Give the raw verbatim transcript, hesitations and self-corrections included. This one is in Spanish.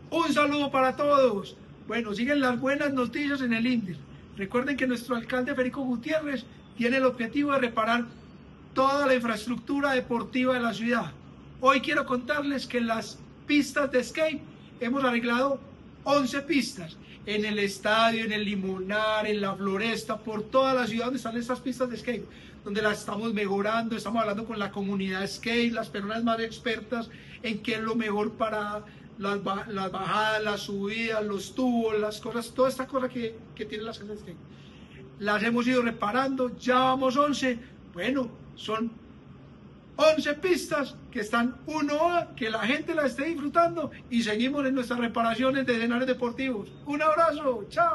Un saludo para todos. Bueno, siguen las buenas noticias en el INDER. Recuerden que nuestro alcalde Federico Gutiérrez tiene el objetivo de reparar toda la infraestructura deportiva de la ciudad. Hoy quiero contarles que en las pistas de skate hemos arreglado once pistas. En el estadio, en el Limonar, en la Floresta, por toda la ciudad donde están estas pistas de skate, donde las estamos mejorando, estamos hablando con la comunidad skate, las personas más expertas en qué es lo mejor para las, las bajadas, las subidas, los tubos, las cosas, toda esta cosa que, que tienen las casas de skate. Las hemos ido reparando, ya vamos once, bueno, son once pistas que están uno A, que la gente la esté disfrutando y seguimos en nuestras reparaciones de escenarios deportivos. Un abrazo, chao.